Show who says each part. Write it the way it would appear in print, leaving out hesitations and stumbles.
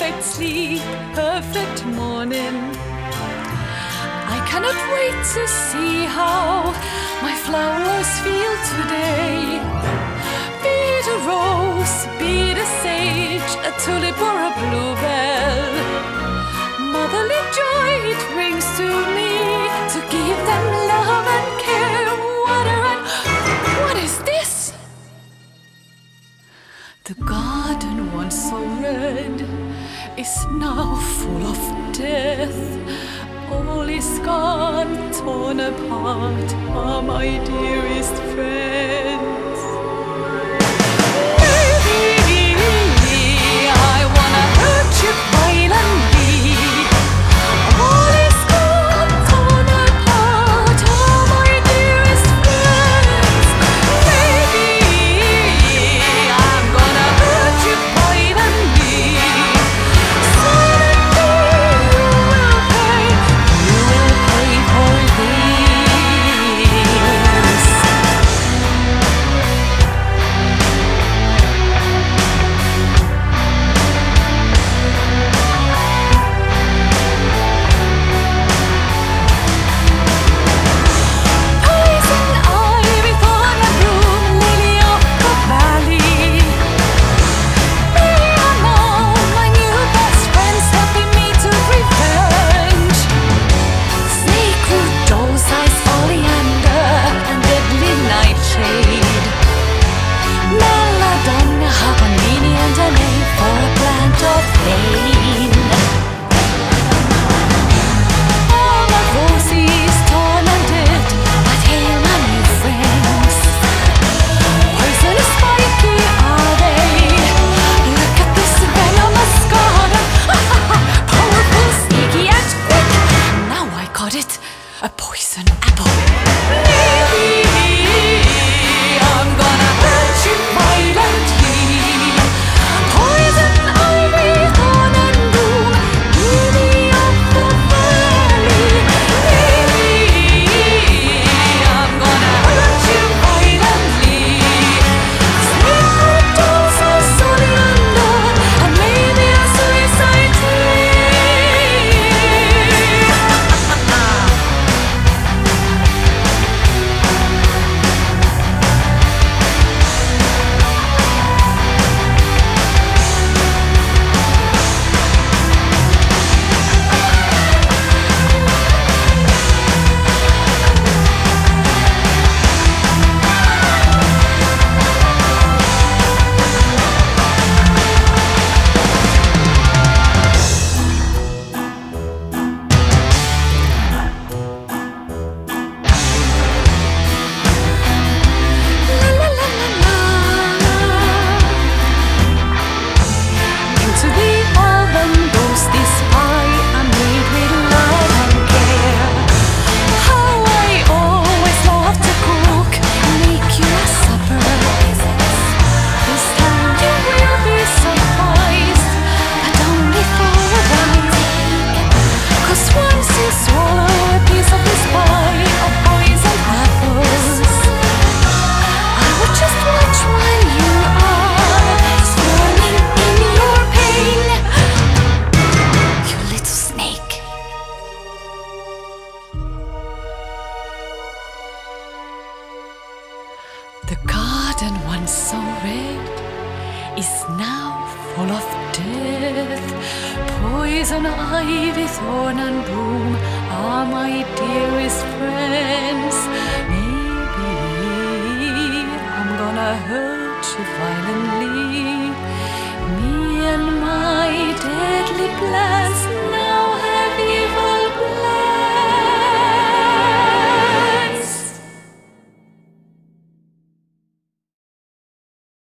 Speaker 1: night sleep, perfect morning. I cannot wait to see how my flowers feel today. Be it a rose, be it a sage, a tulip or a bluebell. Motherly joy it brings to me to give them love and care. Water and what is this? The garden once so red is now full of death. All is gone, torn apart, are my dearest friends. Maybe I wanna hurt you violently. All is gone, torn apart, are my dearest friends. Maybe I'm gonna hurt you violently. A poison apple. Maybe I'm gonna hurt you violently. Poison ivy, thorn and broom, lily of the valley. Maybe I'm gonna hurt you violently. Sacred dolls are sunny under, and maybe a suicide tree. The garden once so red is now full of death. Poison ivy, thorn and broom are my dearest friends. Maybe I'm gonna hurt you violently. Me and my deadly plans